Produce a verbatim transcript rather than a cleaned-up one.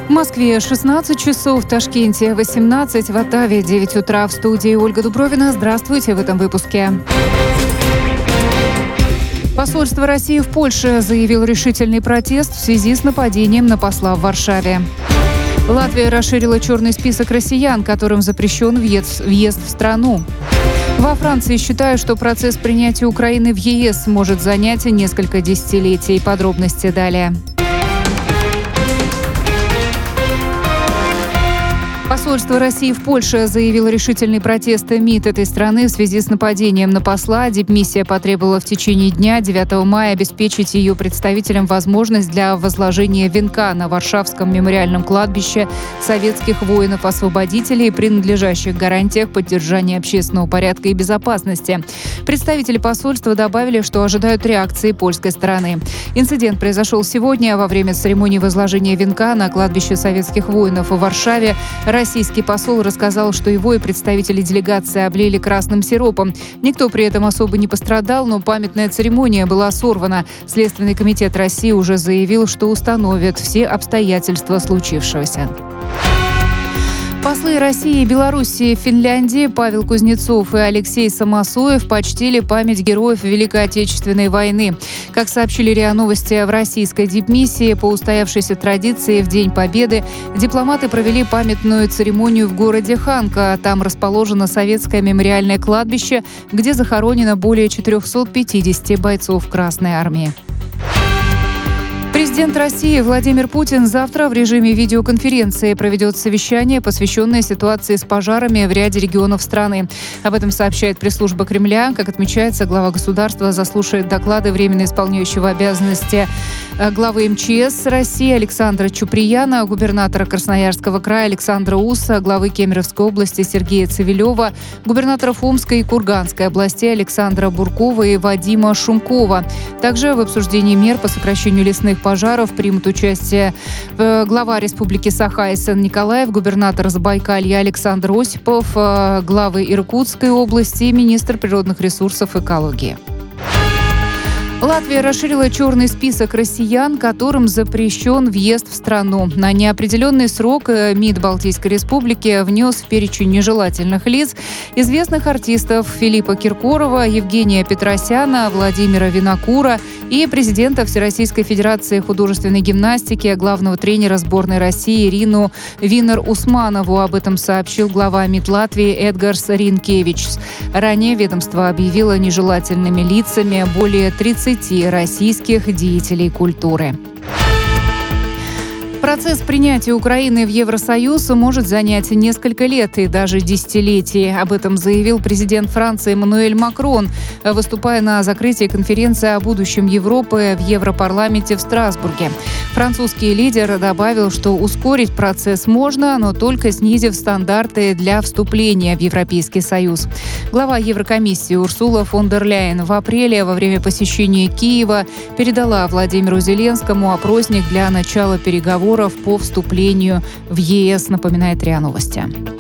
В Москве шестнадцать часов, в Ташкенте восемнадцать, в Оттаве девять утра. В студии Ольга Дубровина. Здравствуйте в этом выпуске. Посольство России в Польше заявило решительный протест в связи с нападением на посла в Варшаве. Латвия расширила черный список россиян, которым запрещен въезд, въезд в страну. Во Франции считают, что процесс принятия Украины в ЕС может занять несколько десятилетий. Подробности далее. Посольство России в Польше заявило решительный протест МИД этой страны в связи с нападением на посла. Дипмиссия потребовала в течение дня девятого мая обеспечить ее представителям возможность для возложения венка на Варшавском мемориальном кладбище советских воинов-освободителей, принадлежащих гарантиях поддержания общественного порядка и безопасности. Представители посольства добавили, что ожидают реакции польской стороны. Инцидент произошел сегодня во время церемонии возложения венка на кладбище советских воинов в Варшаве. Российский посол рассказал, что его и представители делегации облили красным сиропом. Никто при этом особо не пострадал, но памятная церемония была сорвана. Следственный комитет России уже заявил, что установит все обстоятельства случившегося. Послы России, Белоруссии, Финляндии Павел Кузнецов и Алексей Самосоев почтили память героев Великой Отечественной войны. Как сообщили РИА Новости, в российской дипмиссии по устоявшейся традиции в День Победы дипломаты провели памятную церемонию в городе Ханка. Там расположено советское мемориальное кладбище, где захоронено более четырехсот пятидесяти бойцов Красной Армии. Президент России Владимир Путин завтра в режиме видеоконференции проведет совещание, посвященное ситуации с пожарами в ряде регионов страны. Об этом сообщает пресс-служба Кремля. Как отмечается, глава государства заслушает доклады временно исполняющего обязанности главы МЧС России Александра Чуприяна, губернатора Красноярского края Александра Уса, главы Кемеровской области Сергея Цивилева, губернаторов Омской и Курганской областей Александра Буркова и Вадима Шумкова. Также в обсуждении мер по сокращению лесных пожаров примут участие глава Республики Саха Эсен Николаев, губернатор Забайкалья Александр Осипов, главы Иркутской области и министр природных ресурсов и экологии. Латвия расширила черный список россиян, которым запрещен въезд в страну. На неопределенный срок МИД Балтийской республики внес в перечень нежелательных лиц известных артистов Филиппа Киркорова, Евгения Петросяна, Владимира Винокура и президента Всероссийской Федерации художественной гимнастики, главного тренера сборной России Ирину Винер-Усманову. Об этом сообщил глава МИД Латвии Эдгарс Ринкевичс. Ранее ведомство объявило нежелательными лицами более тридцати российских деятелей культуры. Процесс принятия Украины в Евросоюз может занять несколько лет и даже десятилетий. Об этом заявил президент Франции Эммануэль Макрон, выступая на закрытии конференции о будущем Европы в Европарламенте в Страсбурге. Французский лидер добавил, что ускорить процесс можно, но только снизив стандарты для вступления в Европейский Союз. Глава Еврокомиссии Урсула фон дер Ляйен в апреле во время посещения Киева передала Владимиру Зеленскому опросник для начала переговоров по вступлению в ЕС, напоминает РИА Новости.